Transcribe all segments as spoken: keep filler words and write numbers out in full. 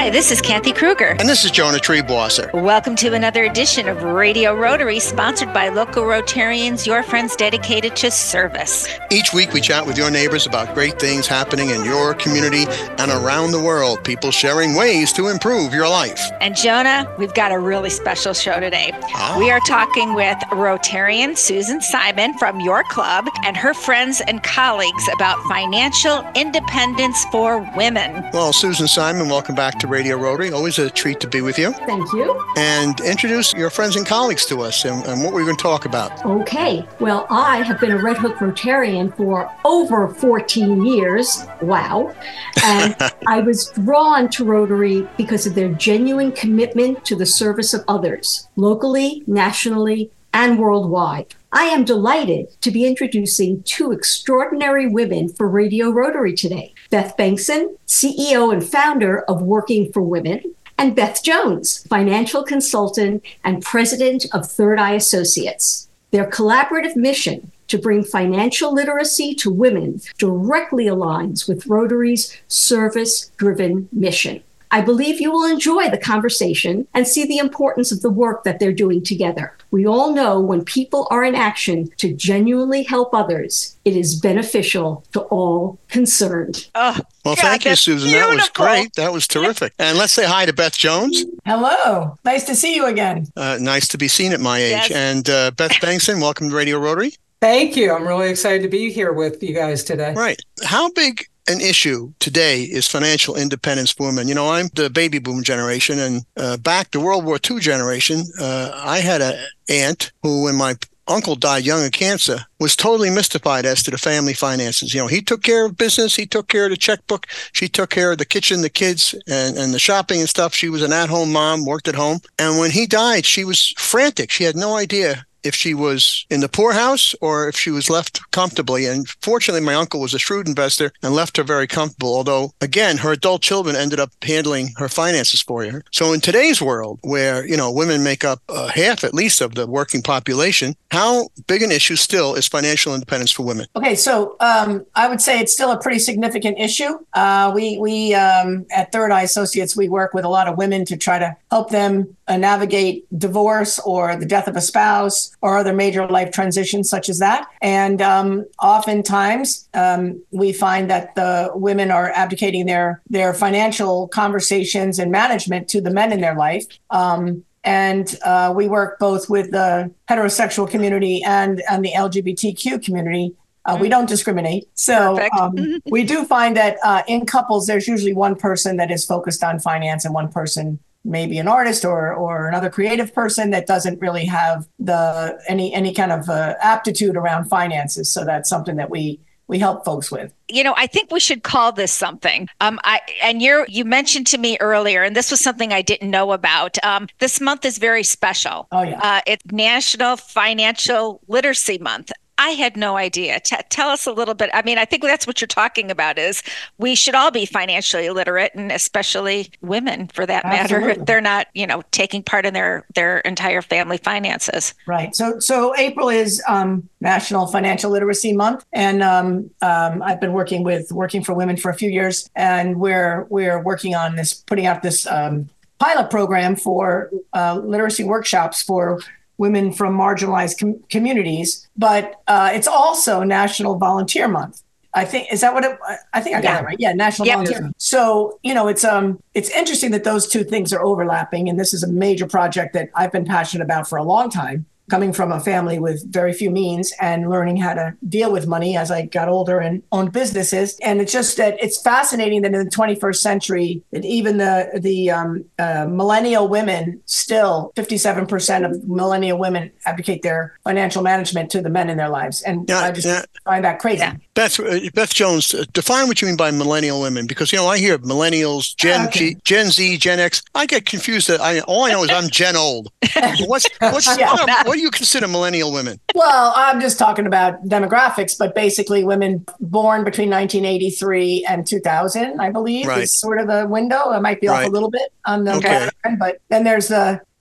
Hi, this is Kathy Kruger. And this is Jonah Treebwasser. Welcome to another edition of Radio Rotary, sponsored by local Rotarians, your friends dedicated to service. Each week we chat with your neighbors about great things happening in your community and around the world, people sharing ways to improve your life. And Jonah, we've got a really special show today. Oh. We are talking with Rotarian Susan Simon from your club and her friends and colleagues about financial independence for women. Well, Susan Simon, welcome back to Radio Rotary. Always a treat to be with you. Thank you. And introduce your friends and colleagues to us and, and what we're going to talk about. Okay. Well, I have been a Red Hook Rotarian for over fourteen years. Wow. And I was drawn to Rotary because of their genuine commitment to the service of others, locally, nationally, and worldwide. I am delighted to be introducing two extraordinary women for Radio Rotary today. Beth Bengtson, C E O and founder of Working for Women, and Beth Jones, financial consultant and president of Third Eye Associates. Their collaborative mission to bring financial literacy to women directly aligns with Rotary's service-driven mission. I believe you will enjoy the conversation and see the importance of the work that they're doing together. We all know when people are in action to genuinely help others, it is beneficial to all concerned. Oh, well, God, thank you, Susan. beautiful. That was great. That was terrific. And let's say hi to Beth Jones. Hello. Nice to see you again. Uh, nice to be seen at my age. Yes. And uh, Beth Bengtson, welcome to Radio Rotary. Thank you. I'm really excited to be here with you guys today. Right. How big an issue today is financial independence for women? You know, I'm the baby boom generation, and uh, back the World War Two generation, uh, I had an aunt who, when my uncle died young of cancer, was totally mystified as to the family finances. You know, he took care of business, he took care of the checkbook, she took care of the kitchen, the kids, and, and the shopping and stuff. She was an at-home mom, worked at home. And when he died, she was frantic. She had no idea if she was in the poorhouse or if she was left comfortably. And fortunately, my uncle was a shrewd investor and left her very comfortable. Although, again, her adult children ended up handling her finances for her. So in today's world, where, you know, women make up uh, half at least of the working population, how big an issue still is financial independence for women? Okay, so um, I would say it's still a pretty significant issue. Uh, we we um, at Third Eye Associates, we work with a lot of women to try to help them uh, navigate divorce or the death of a spouse or other major life transitions such as that. And um, oftentimes um, we find that the women are abdicating their, their financial conversations and management to the men in their life. Um, and uh, we work both with the heterosexual community and, and the L G B T Q community. Uh, we don't discriminate. So um, we do find that uh, in couples, there's usually one person that is focused on finance and one person, maybe an artist or or another creative person that doesn't really have the any any kind of uh, aptitude around finances. So that's something that we we help folks with. You know, I think we should call this something. Um, I and you're you mentioned to me earlier, and this was something I didn't know about. Um, this month is very special. Oh yeah, uh, it's National Financial Literacy Month. I had no idea. T- tell us a little bit. I mean, I think that's what you're talking about is we should all be financially literate, and especially women for that matter, Absolutely. if they're not, you know, taking part in their, their entire family finances. Right. So so April is um, National Financial Literacy Month. And um, um, I've been working with Working for Women for a few years, and we're we're working on this, putting out this um, pilot program for uh, literacy workshops for women from marginalized com- communities, but uh, it's also National Volunteer Month. I think, is that what it, I think I got Yeah. it right. Yeah, National Yep. Volunteer Month. So, you know, it's um, it's interesting that those two things are overlapping. And this is a major project that I've been passionate about for a long time, coming from a family with very few means and learning how to deal with money as I got older and owned businesses. And it's just that it's fascinating that in the twenty-first century, that even the the um, uh, millennial women, still fifty-seven percent of millennial women abdicate their financial management to the men in their lives. And Yeah, I just yeah. find that crazy. Yeah. Beth, uh, Beth Jones, uh, define what you mean by millennial women, because, you know, I hear millennials, Gen Okay. G, Gen Z, Gen X. I get confused. That I all I know is I'm Gen old. What's what's Yeah. what, are- what do you consider millennial women? Well, I'm just talking about demographics, but basically women born between nineteen eighty-three and two thousand, I believe, Right. is sort of the window. I might be off Right. a little bit on the Okay. background, but then there's the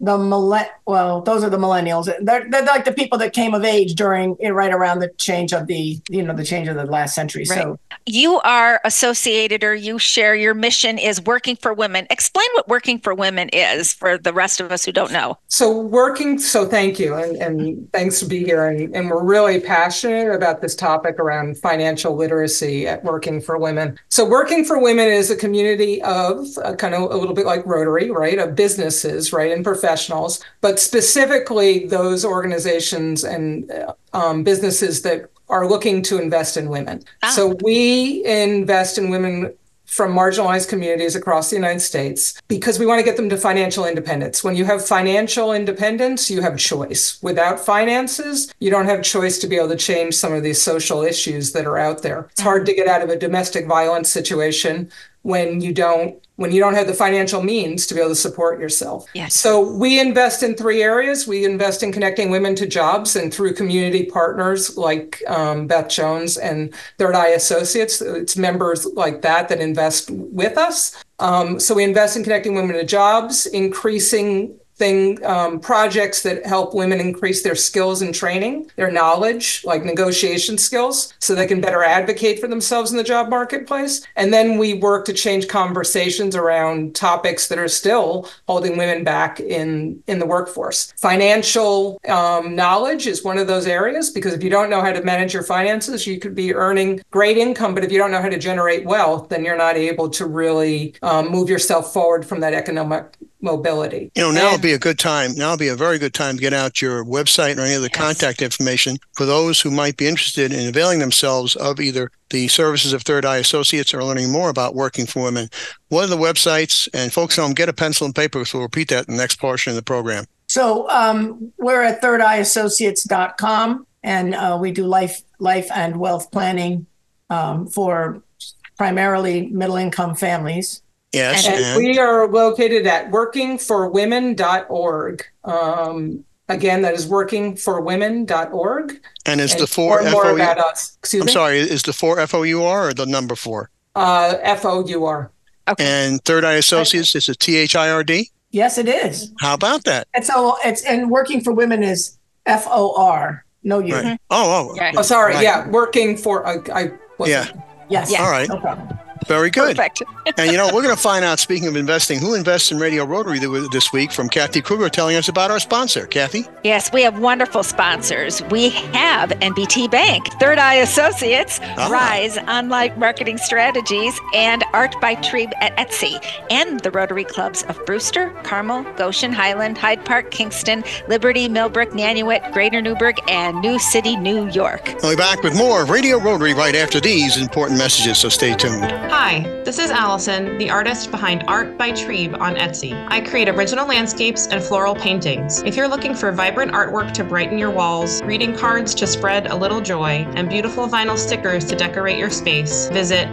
the millenn well, those are the millennials. They're, they're like the people that came of age during right around the change of the, you know, the change of the last century. Right. So you are associated, or you share, your mission is Working for Women. Explain what Working for Women is for the rest of us who don't know. So working, so thank you. And, and thanks to be here. And, and we're really passionate about this topic around financial literacy at Working for Women. So Working for Women is a community of uh, kind of a little bit like Rotary, right? Of businesses, right? And professionals, but specifically those organizations and um, businesses that are looking to invest in women. Ah. So we invest in women from marginalized communities across the United States because we want to get them to financial independence. When you have financial independence, you have choice. Without finances, you don't have choice to be able to change some of these social issues that are out there. It's hard to get out of a domestic violence situation when you don't when you don't have the financial means to be able to support yourself. Yes. So we invest in three areas. We invest in connecting women to jobs, and through community partners like um, Beth Jones and Third Eye Associates. It's members like that that invest with us. Um, so we invest in connecting women to jobs, increasing thing um, projects that help women increase their skills and training, their knowledge, like negotiation skills, so they can better advocate for themselves in the job marketplace. And then we work to change conversations around topics that are still holding women back in, in the workforce. Financial um, knowledge is one of those areas, because if you don't know how to manage your finances, you could be earning great income, but if you don't know how to generate wealth, then you're not able to really um, move yourself forward from that economic mobility. You know, now would be a good time. Now would be a very good time to get out your website or any other yes. contact information for those who might be interested in availing themselves of either the services of Third Eye Associates or learning more about Working for Women. What are the websites? And folks at home, get a pencil and paper, so we'll repeat that in the next portion of the program. So um, we're at third eye associates dot com, and uh, we do life, life and wealth planning um, for primarily middle-income families. Yes, and, and we are located at working for women dot org. Um, again, that is working for women dot org. And is and the four F O U? More about us. Excuse I'm me? sorry, is the four F O U R or the number four? Uh, F O U R. Okay. And Third Eye Associates is a T H I R D? Yes, it is. How about that? And so it's and Working for Women is F O R. No U. Right. Oh, oh, right. oh, sorry. Right. Yeah, working for. I. I yeah. Yes. Yeah. All right. No problem. Very good. Perfect. And, you know, we're going to find out, speaking of investing, who invests in Radio Rotary this week from Kathy Kruger telling us about our sponsor. Kathy? Yes, we have wonderful sponsors. We have N B T Bank, Third Eye Associates, ah. Rise Online Marketing Strategies, and Art by Trieb at Etsy, and the Rotary Clubs of Brewster, Carmel, Goshen, Highland, Hyde Park, Kingston, Liberty, Millbrook, Nanuet, Greater Newburgh, and New City, New York. We'll be back with more of Radio Rotary right after these important messages, so stay tuned. Hi, this is Allison, the artist behind Art by Trieb on Etsy. I create original landscapes and floral paintings. If you're looking for vibrant artwork to brighten your walls, greeting cards to spread a little joy, and beautiful vinyl stickers to decorate your space, visit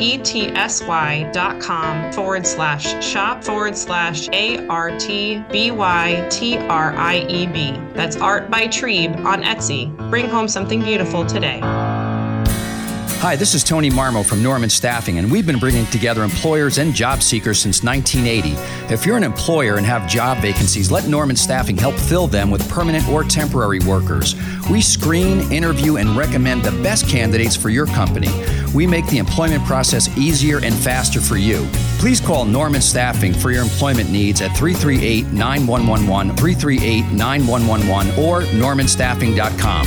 etsy.com forward slash shop forward slash A-R-T-B-Y-T-R-I-E-B. That's Art by Trieb on Etsy. Bring home something beautiful today. Hi, this is Tony Marmo from Norman Staffing, and we've been bringing together employers and job seekers since nineteen eighty. If you're an employer and have job vacancies, let Norman Staffing help fill them with permanent or temporary workers. We screen, interview, and recommend the best candidates for your company. We make the employment process easier and faster for you. Please call Norman Staffing for your employment needs at three three eight, nine one one one, three three eight, nine one one one, or norman staffing dot com.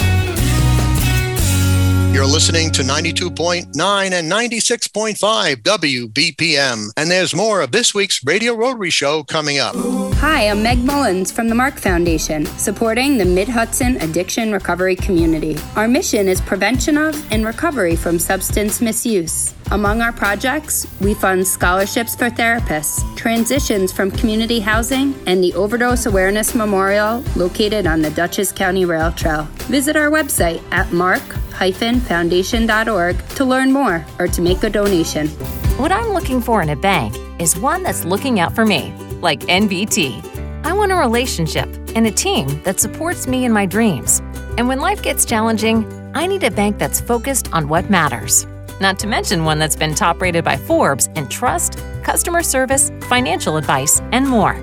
You're listening to ninety-two point nine and ninety-six point five W B P M. And there's more of this week's Radio Rotary Show coming up. Hi, I'm Meg Mullins from the Mark Foundation, supporting the Mid-Hudson addiction recovery community. Our mission is prevention of and recovery from substance misuse. Among our projects, we fund scholarships for therapists, transitions from community housing, and the Overdose Awareness Memorial located on the Dutchess County Rail Trail. Visit our website at mark dash foundation dot org to learn more or to make a donation. What I'm looking for in a bank is one that's looking out for me, like N B T. I want a relationship and a team that supports me in my dreams. And when life gets challenging, I need a bank that's focused on what matters. Not to mention one that's been top rated by Forbes in trust, customer service, financial advice, and more.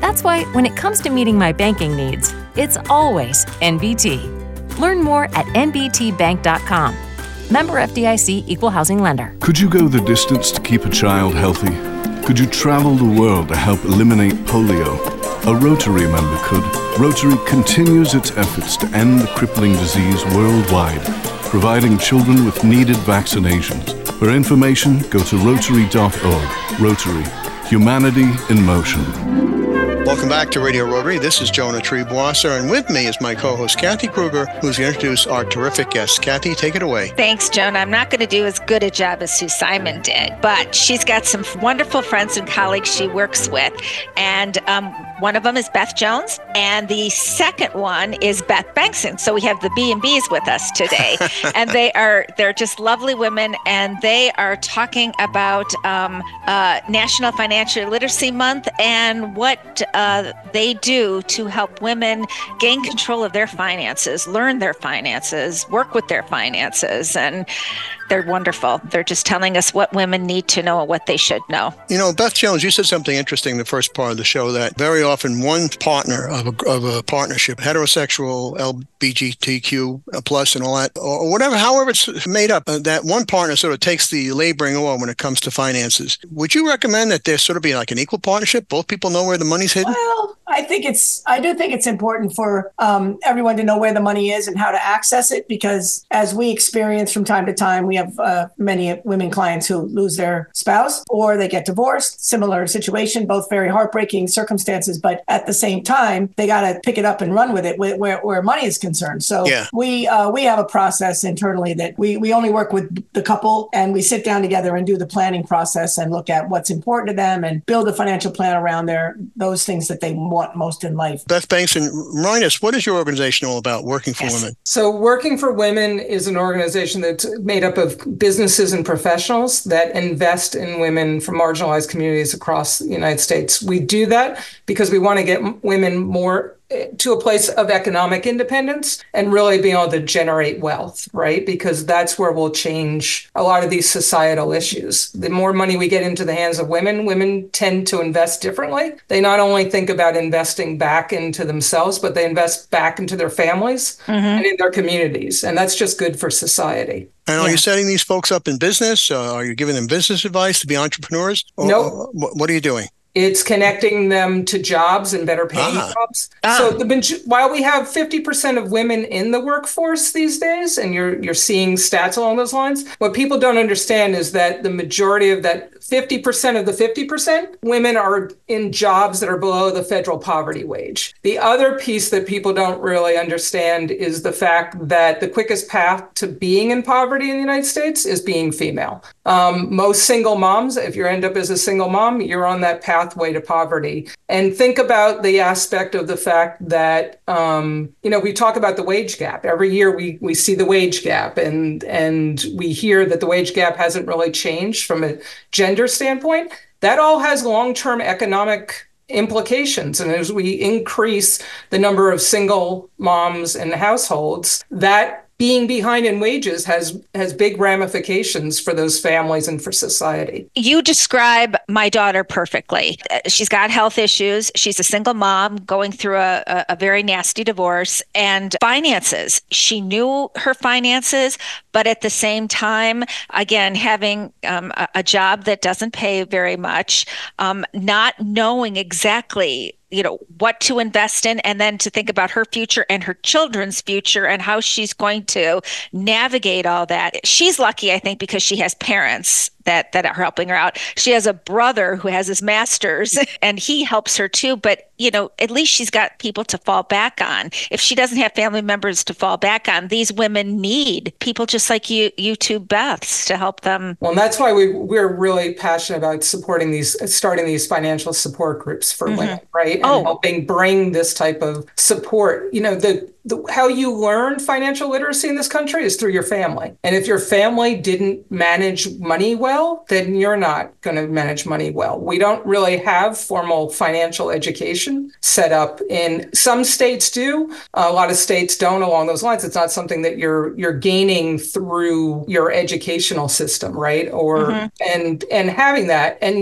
That's why when it comes to meeting my banking needs, it's always N B T. Learn more at N B T bank dot com. Member F D I C Equal Housing Lender. Could you go the distance to keep a child healthy? Could you travel the world to help eliminate polio? A Rotary member could. Rotary continues its efforts to end the crippling disease worldwide, providing children with needed vaccinations. For information, go to rotary dot org. Rotary. Humanity in motion. Welcome back to Radio Rotary. This is Jonah Triebwasser, and with me is my co-host, Kathy Kruger, who's going to introduce our terrific guest. Kathy, take it away. Thanks, Jonah. I'm not going to do as good a job as Sue Simon did, but she's got some wonderful friends and colleagues she works with, and um, one of them is Beth Jones, and the second one is Beth Bengtson. So we have the B and B's with us today, and they are they're just lovely women, and they are talking about um, uh, National Financial Literacy Month and what Uh, they do to help women gain control of their finances, learn their finances, work with their finances, and they're wonderful. They're just telling us what women need to know and what they should know. You know, Beth Jones, you said something interesting in the first part of the show, that very often one partner of a, of a partnership, heterosexual, L G B T Q plus and all that, or whatever, however it's made up, uh, that one partner sort of takes the laboring oar when it comes to finances. Would you recommend that there sort of be like an equal partnership? Both people know where the money's hidden? Well, I think it's, I do think it's important for um, everyone to know where the money is and how to access it, because as we experience from time to time, we have uh, many women clients who lose their spouse or they get divorced. Similar situation, both very heartbreaking circumstances, but at the same time, they got to pick it up and run with it where, where, where money is concerned. So yeah. we uh, we have a process internally that we, we only work with the couple, and we sit down together and do the planning process and look at what's important to them and build a financial plan around their those things that they want most in life. Beth Bengtson, remind us, what is your organization all about, Working for yes. Women? So Working for Women is an organization that's made up of businesses and professionals that invest in women from marginalized communities across the United States. We do that because we want to get women more to a place of economic independence and really being able to generate wealth, right? Because that's where we'll change a lot of these societal issues. The more money we get into the hands of women, women tend to invest differently. They not only think about investing back into themselves, but they invest back into their families mm-hmm. and in their communities. And that's just good for society. And are yeah. you setting these folks up in business? Uh, are you giving them business advice to be entrepreneurs? Or, nope. Or, what are you doing? It's connecting them to jobs and better paying ah. jobs. Ah. So the, while we have fifty percent of women in the workforce these days, and you're you're seeing stats along those lines, what people don't understand is that the majority of that fifty percent of the fifty percent, women are in jobs that are below the federal poverty wage. The other piece that people don't really understand is the fact that the quickest path to being in poverty in the United States is being female. Um, most single moms, if you end up as a single mom, you're on that pathway to poverty. And think about the aspect of the fact that, um, you know, we talk about the wage gap. Every year we we see the wage gap, and and we hear that the wage gap hasn't really changed from a gender standpoint. That all has long-term economic implications. And as we increase the number of single moms and households, that being behind in wages has has big ramifications for those families and for society. You describe my daughter perfectly. She's got health issues. She's a single mom going through a, a, a very nasty divorce, and finances. She knew her finances, but at the same time, again, having um, a, a job that doesn't pay very much, um, not knowing exactly you know, what to invest in, and then to think about her future and her children's future and how she's going to navigate all that. She's lucky, I think, because she has parents that that are helping her out. She has a brother who has his master's and he helps her too. But, you know, at least she's got people to fall back on. If she doesn't have family members to fall back on, these women need people just like you, you two Beths, to help them. Well, and that's why we, we're really passionate about supporting these, starting these financial support groups for mm-hmm. women, right? And oh. helping bring this type of support. You know, the The, how you learn financial literacy in this country is through your family. And if your family didn't manage money well, then you're not going to manage money well. We don't really have formal financial education set up. In some states do. A lot of states don't along those lines. It's not something that you're you're gaining through your educational system, right? Or mm-hmm. and and having that. And yet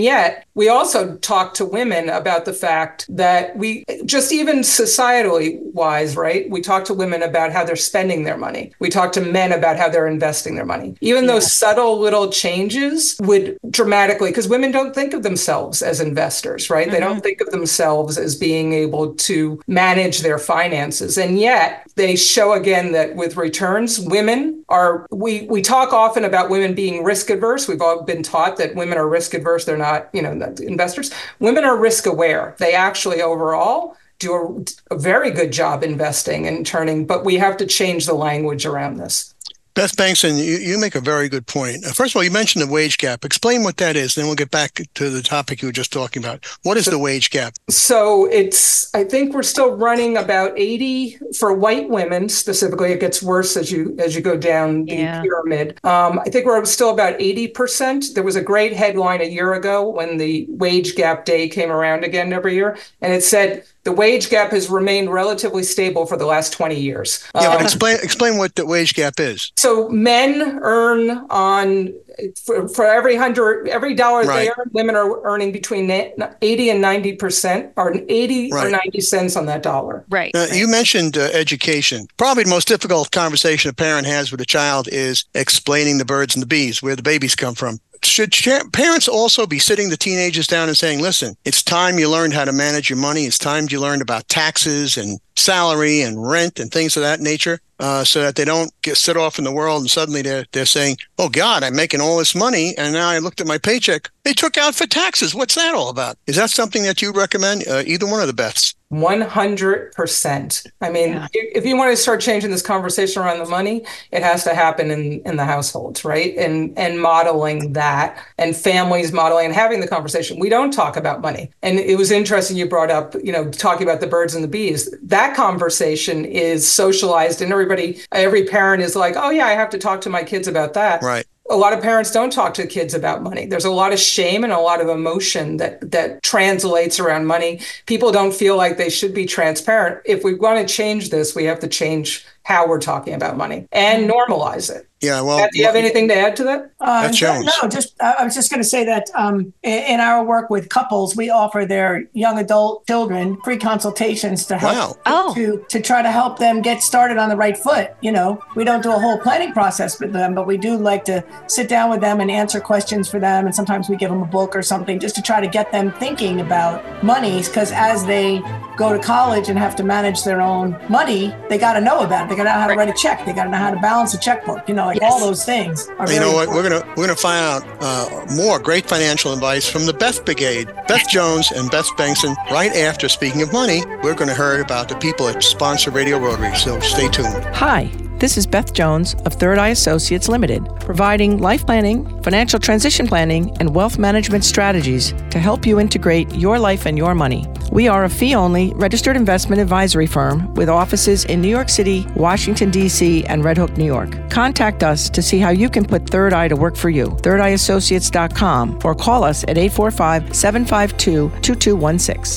we also talk to women about the fact that we, just even societally wise, right? We talk to women about how they're spending their money. We talk to men about how they're investing their money. Even yeah. those subtle little changes would dramatically, because women don't think of themselves as investors, right? Mm-hmm. They don't think of themselves as being able to manage their finances. And yet they show again that with returns, women are, we, we talk often about women being risk adverse. We've all been taught that women are risk adverse. They're not, you know, investors. Women are risk aware. They actually overall do a, a very good job investing and turning, but we have to change the language around this. Beth Bankson, you, you make a very good point. First of all, you mentioned the wage gap. Explain what that is, then we'll get back to the topic you were just talking about. What is the wage gap? So it's, I think we're still running about eighty for white women specifically. It gets worse as you as you go down the yeah. pyramid. Um, I think we're still about eighty percent. There was a great headline a year ago when the wage gap day came around again every year, and it said, the wage gap has remained relatively stable for the last twenty years. Yeah, um, but explain explain what the wage gap is. So men earn on for, for every hundred every dollar right. they earn, women are earning between eighty and ninety percent, or eighty right. or ninety cents on that dollar. Right. Now, right. You mentioned uh, education. Probably the most difficult conversation a parent has with a child is explaining the birds and the bees, where the babies come from. Should parents also be sitting the teenagers down and saying, listen, it's time you learned how to manage your money. It's time you learned about taxes and salary and rent and things of that nature, uh, so that they don't get set off in the world and suddenly they're, they're saying, oh, God, I'm making all this money. And now I looked at my paycheck. They took out for taxes. What's that all about? Is that something that you recommend? Uh, either one of the Beths? one hundred percent. I mean, yeah. if you want to start changing this conversation around the money, it has to happen in, in the households, right? And and modeling that, and families modeling and having the conversation. We don't talk about money. And it was interesting you brought up, you know, talking about the birds and the bees. That conversation is socialized, and everybody, every parent is like, oh yeah, I have to talk to my kids about that. Right. A lot of parents don't talk to kids about money. There's a lot of shame and a lot of emotion that that translates around money. People don't feel like they should be transparent. If we want to change this, we have to change how we're talking about money and normalize it. Yeah, well, Pat, do you have anything to add to that? Uh, no, just I was just going to say that um, in, in our work with couples, we offer their young adult children free consultations to help wow. oh. to to try to help them get started on the right foot. You know, we don't do a whole planning process with them, but we do like to sit down with them and answer questions for them. And sometimes we give them a book or something just to try to get them thinking about money, because as they go to college and have to manage their own money, they got to know about it. They got to know how to write a check. They got to know how to balance a checkbook. You know, like yes. all those things are very You know what? important. We're gonna we're gonna find out uh, more great financial advice from the Beth Brigade, Beth Jones and Beth Bankson. Right after Speaking of Money, we're going to hear about the people at sponsor Radio Rotary. So stay tuned. Hi. This is Beth Jones of Third Eye Associates Limited, providing life planning, financial transition planning, and wealth management strategies to help you integrate your life and your money. We are a fee-only registered investment advisory firm with offices in New York City, Washington, D C, and Red Hook, New York. Contact us to see how you can put Third Eye to work for you. third eye associates dot com, or call us at eight four five, seven five two, two two one six.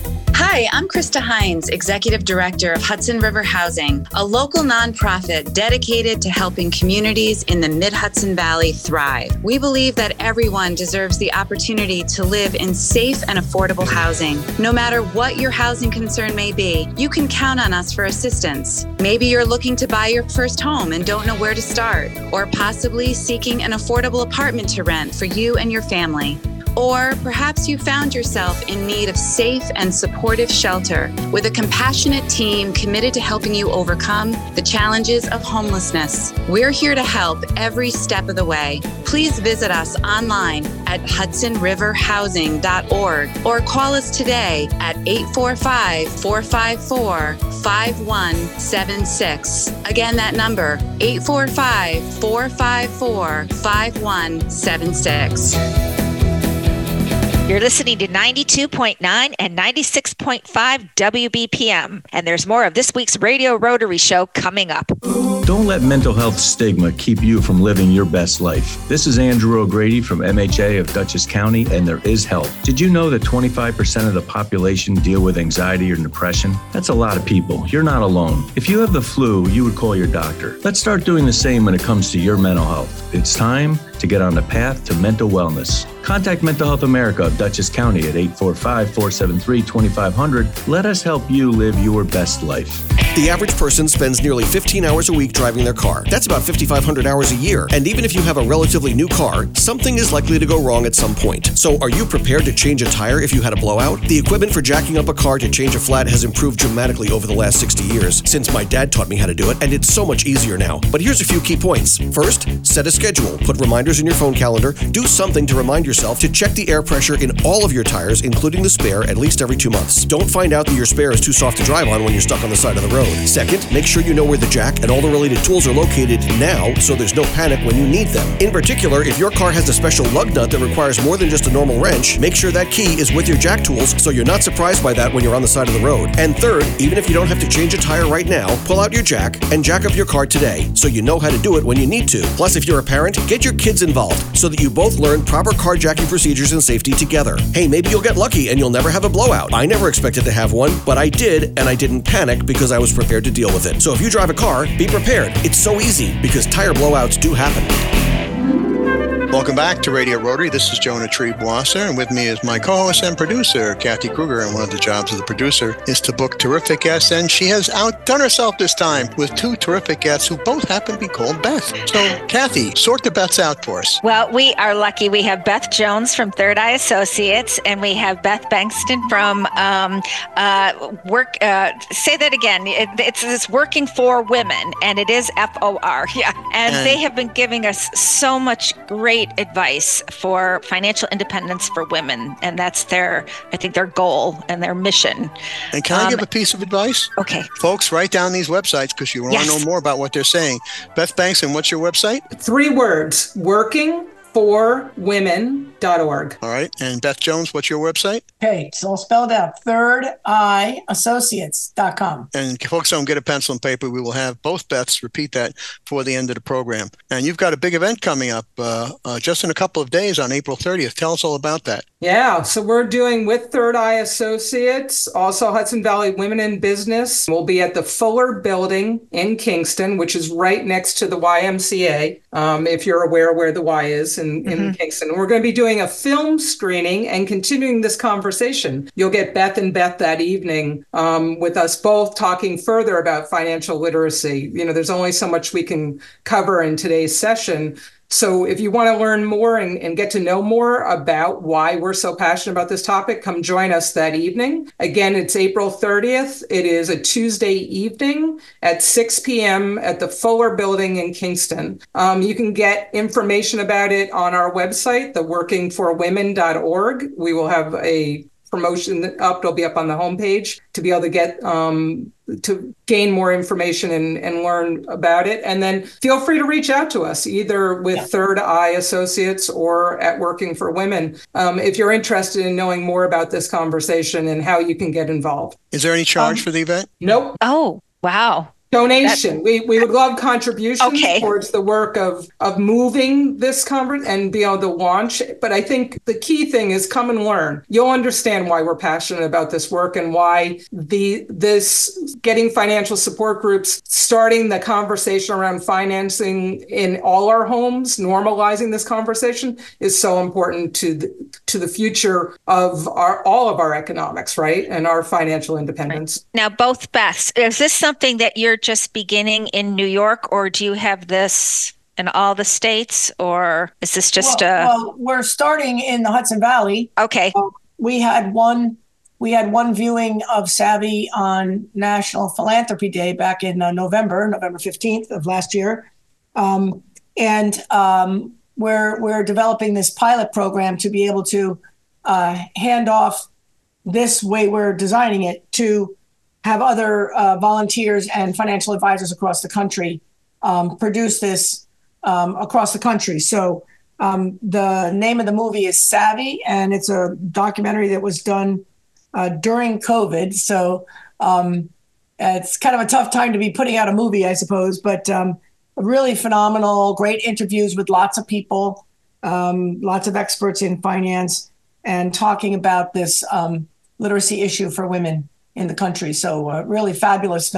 Hi, I'm Krista Hines, Executive Director of Hudson River Housing, a local nonprofit dedicated to helping communities in the Mid-Hudson Valley thrive. We believe that everyone deserves the opportunity to live in safe and affordable housing. No matter what your housing concern may be, you can count on us for assistance. Maybe you're looking to buy your first home and don't know where to start, or possibly seeking an affordable apartment to rent for you and your family. Or perhaps you found yourself in need of safe and supportive shelter with a compassionate team committed to helping you overcome the challenges of homelessness. We're here to help every step of the way. Please visit us online at hudson river housing dot org or call us today at eight four five, four five four, five one seven six. Again, that number, eight four five, four five four, five one seven six. You're listening to ninety-two point nine and ninety-six point five W B P M, and there's more of this week's Radio Rotary Show coming up. Don't let mental health stigma keep you from living your best life. This is Andrew O'Grady from M H A of Dutchess County, and there is help. Did you know that twenty-five percent of the population deal with anxiety or depression? That's a lot of people. You're not alone. If you have the flu, you would call your doctor. Let's start doing the same when it comes to your mental health. It's time to to get on the path to mental wellness. Contact Mental Health America of Dutchess County at eight four five, four seven three, two five zero zero. Let us help you live your best life. The average person spends nearly fifteen hours a week driving their car. That's about fifty-five hundred hours a year. And even if you have a relatively new car, something is likely to go wrong at some point. So are you prepared to change a tire if you had a blowout? The equipment for jacking up a car to change a flat has improved dramatically over the last sixty years, since my dad taught me how to do it, and it's so much easier now. But here's a few key points. First, set a schedule. Put reminders in your phone calendar. Do something to remind yourself to check the air pressure in all of your tires, including the spare, at least every two months. Don't find out that your spare is too soft to drive on when you're stuck on the side of the road. Second, make sure you know where the jack and all the related tools are located now, so there's no panic when you need them. In particular, if your car has a special lug nut that requires more than just a normal wrench, make sure that key is with your jack tools so you're not surprised by that when you're on the side of the road. And third, even if you don't have to change a tire right now, pull out your jack and jack up your car today so you know how to do it when you need to. Plus, if you're a parent, get your kids involved so that you both learn proper car jacking procedures and safety together. Hey, maybe you'll get lucky and you'll never have a blowout. I never expected to have one, but I did, and I didn't panic because I was prepared to deal with it. So if you drive a car, be prepared. It's so easy because tire blowouts do happen. Welcome back to Radio Rotary. This is Jonah Triebwasser, and with me is my co-host and producer, Kathy Kruger. And one of the jobs of the producer is to book terrific guests, and she has outdone herself this time with two terrific guests who both happen to be called Beth. So, Kathy, sort the Beths out for us. Well, we are lucky. We have Beth Jones from Third Eye Associates, and we have Beth Bankston from um, uh, Work. Uh, say that again. It, it's, it's Working for Women, and it is F O R. Yeah, and, and they have been giving us so much great advice for financial independence for women, and that's their, I think, their goal and their mission. And can I um, give a piece of advice? Okay. Folks, write down these websites because you want Yes. to know more about what they're saying. Beth Bankston, what's your website? Three words: working for women dot org. All right. And Beth Jones, what's your website? Okay, it's all spelled out. third eye associates dot com. And folks, don't get a pencil and paper. We will have both Beths repeat that for the end of the program. And you've got a big event coming up uh, uh, just in a couple of days on April thirtieth. Tell us all about that. Yeah, so we're doing with Third Eye Associates, also Hudson Valley Women in Business. We'll be at the Fuller Building in Kingston, which is right next to the Y M C A, um, if you're aware where the Y is in, in mm-hmm. Kingston. And we're going to be doing a film screening and continuing this conversation. You'll get Beth and Beth that evening um, with us both talking further about financial literacy. You know, there's only so much we can cover in today's session. So if you want to learn more and, and get to know more about why we're so passionate about this topic, come join us that evening. Again, it's April thirtieth. It is a Tuesday evening at six p.m. at the Fuller Building in Kingston. Um, you can get information about it on our website, the working for women dot org. We will have a promotion up. It'll be up on the homepage to be able to get um, to gain more information and, and learn about it. And then feel free to reach out to us either with yeah. Third Eye Associates or at Working for Women um, if you're interested in knowing more about this conversation and how you can get involved. Is there any charge um, for the event? Nope. Oh, wow. Donation. That, we we would love contributions okay. towards the work of of moving this conference and be able to launch. But I think the key thing is come and learn. You'll understand why we're passionate about this work and why the this getting financial support groups, starting the conversation around financing in all our homes, normalizing this conversation is so important to the, to the future of our all of our economics, right, and our financial independence. Right. Now, both Beths, is this something that you're just beginning in New York, or do you have this in all the states, or is this just well, a... Well, we're starting in the Hudson Valley. Okay. Uh, we had one we had one viewing of Savvy on National Philanthropy Day back in uh, November, November fifteenth of last year. Um, and um, we're, we're developing this pilot program to be able to uh, hand off this way we're designing it to have other uh, volunteers and financial advisors across the country um, produce this um, across the country. So um, the name of the movie is Savvy, and it's a documentary that was done uh, during COVID. So um, it's kind of a tough time to be putting out a movie, I suppose, but um, really phenomenal, great interviews with lots of people, um, lots of experts in finance, and talking about this um, literacy issue for women in the country. So a really fabulous film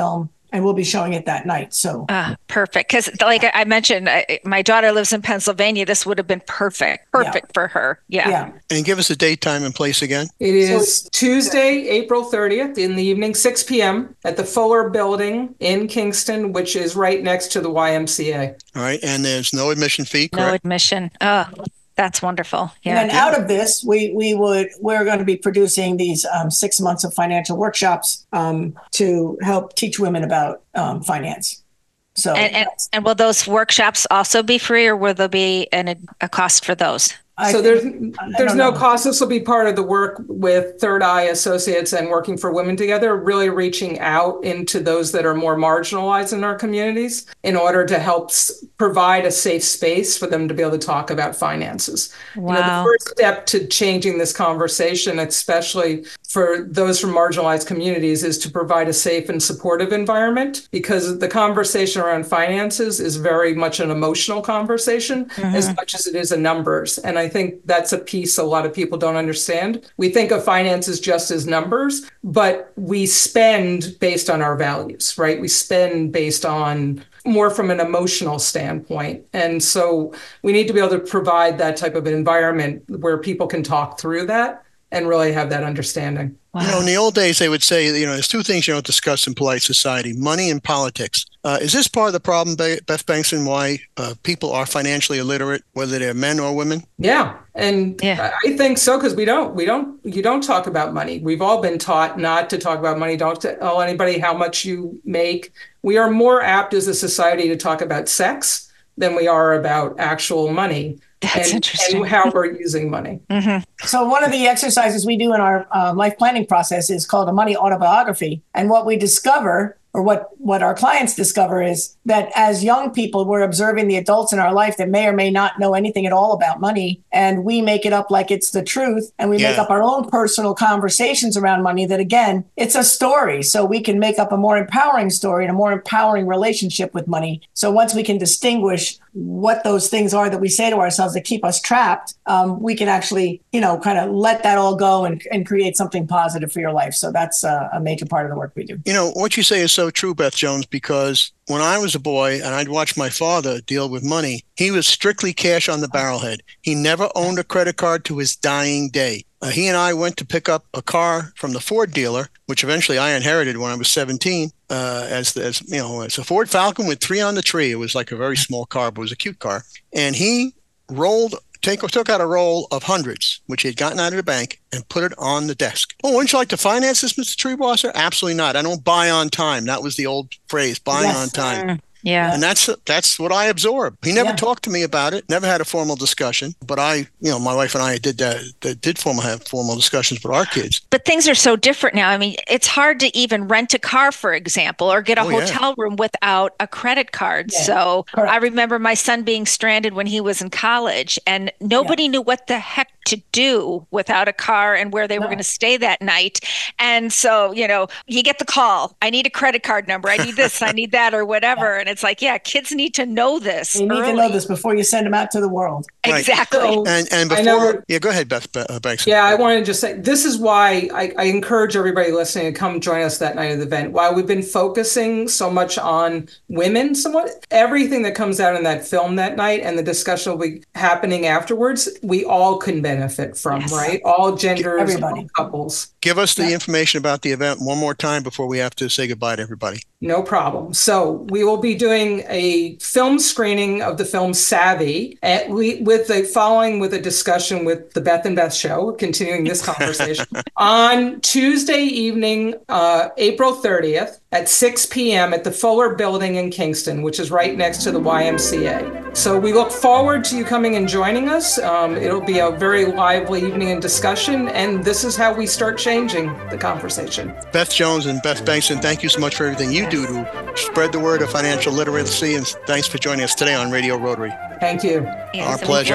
and we'll be showing it that night. So uh, perfect. Because like I mentioned, I, my daughter lives in Pennsylvania. This would have been perfect, perfect yeah. for her. Yeah. yeah. And give us a date, time, and place again. It is so, Tuesday, April thirtieth in the evening, six p.m. at the Fuller Building in Kingston, which is right next to the Y M C A. All right. And there's no admission fee, correct? No admission. Oh, that's wonderful. Yeah. And then out of this, we we would we're going to be producing these um, six months of financial workshops um, to help teach women about um, finance. So and, and and will those workshops also be free, or will there be an, a cost for those? I so there's there's no know. cost. This will be part of the work with Third Eye Associates and Working for Women Together, really reaching out into those that are more marginalized in our communities in order to help s- provide a safe space for them to be able to talk about finances. Wow. You know, the first step to changing this conversation, especially for those from marginalized communities, is to provide a safe and supportive environment, because the conversation around finances is very much an emotional conversation mm-hmm. as much as it is a numbers. And I I think that's a piece a lot of people don't understand. We think of finances just as numbers, but we spend based on our values, right? We spend based on more from an emotional standpoint. And so we need to be able to provide that type of an environment where people can talk through that and really have that understanding. Wow. You know, in the old days, they would say, you know, there's two things you don't discuss in polite society, money and politics. Uh, is this part of the problem, Beth Bengtson, why uh, people are financially illiterate, whether they're men or women? Yeah. And yeah. I think so, because we don't, we don't, you don't talk about money. We've all been taught not to talk about money. Don't tell anybody how much you make. We are more apt as a society to talk about sex than we are about actual money. That's and, interesting. and how we're using money. Mm-hmm. So one of the exercises we do in our uh, life planning process is called a money autobiography. And what we discover, or what, what our clients discover, is that as young people, we're observing the adults in our life that may or may not know anything at all about money. And we make it up like it's the truth. And we yeah. make up our own personal conversations around money that, again, it's a story. So we can make up a more empowering story and a more empowering relationship with money. So once we can distinguish what those things are that we say to ourselves that keep us trapped, um, we can actually, you know, kind of let that all go and, and create something positive for your life. So that's uh, a major part of the work we do. You know, what you say is so true, Beth Jones, because when I was a boy and I'd watch my father deal with money, he was strictly cash on the barrelhead. He never owned a credit card to his dying day. Uh, he and I went to pick up a car from the Ford dealer, which eventually I inherited when I was seventeen, uh, as, as you know, it's a Ford Falcon with three on the tree. It was like a very small car, but it was a cute car. And he rolled, take, took out a roll of hundreds, which he had gotten out of the bank, and put it on the desk. Oh, wouldn't you like to finance this, Mister Treebosser? Absolutely not. I don't buy on time. That was the old phrase, buying yes. on time. Mm. Yeah. And that's that's what I absorbed. He never Yeah. talked to me about it, never had a formal discussion. But I, you know, my wife and I did that, that did formal have formal discussions with our kids. But things are so different now. I mean, it's hard to even rent a car, for example, or get a Oh, yeah. hotel room without a credit card. Yeah. So Correct. I remember my son being stranded when he was in college, and nobody knew what the heck to do without a car and where they were No. going to stay that night. And so, you know, you get the call, I need a credit card number. I need this, I need that, or whatever. And it's like, yeah, kids need to know this. You need early. to know this before you send them out to the world. Right. Exactly. So- And and I know- before, yeah, go ahead, Beth, Beth Banks. Yeah, I wanted to just say, this is why I, I encourage everybody listening to come join us that night of the event. While we've been focusing so much on women, somewhat, everything that comes out in that film that night and the discussion will be happening afterwards, we all can benefit from, Yes. right? All genders, Everybody. all couples. Give us the Yeah. information about the event one more time before we have to say goodbye to everybody. No problem. So we will be doing a film screening of the film Savvy, at we, with the following with a discussion with the Beth and Beth Show, continuing this conversation, on Tuesday evening, uh, April thirtieth at six p.m. at the Fuller Building in Kingston, which is right next to the Y M C A. So we look forward to you coming and joining us. Um, it'll be a very lively evening and discussion, and this is how we start changing the conversation. Beth Jones and Beth Bankson, thank you so much for everything you do to spread the word of financial literacy, and thanks for joining us today on Radio Rotary. Thank you. Yes, Our and we pleasure. wanna say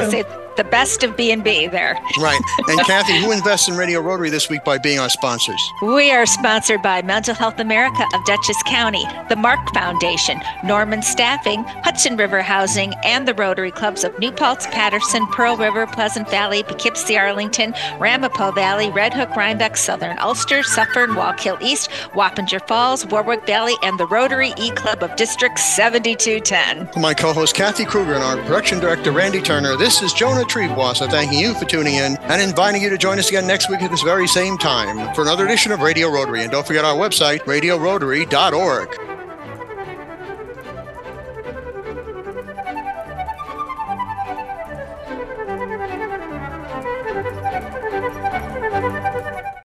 the best of B and B there. Right. And Kathy, who invests in Radio Rotary this week by being our sponsors? We are sponsored by Mental Health America of Dutchess County, the Mark Foundation, Norman Staffing, Hudson River Housing, and the Rotary Clubs of New Paltz, Patterson, Pearl River, Pleasant Valley, Poughkeepsie, Arlington, Ramapo Valley, Red Hook, Rhinebeck, Southern Ulster, Suffern, Wallkill East, Wappinger Falls, Warwick Valley, and the Rotary E-Club of District seventy-two ten. For my co-host Kathy Kruger and our production director Randy Turner, this is Jonah Triebwasser thanking you for tuning in and inviting you to join us again next week at this very same time for another edition of Radio Rotary. And don't forget our website, radio rotary dot org.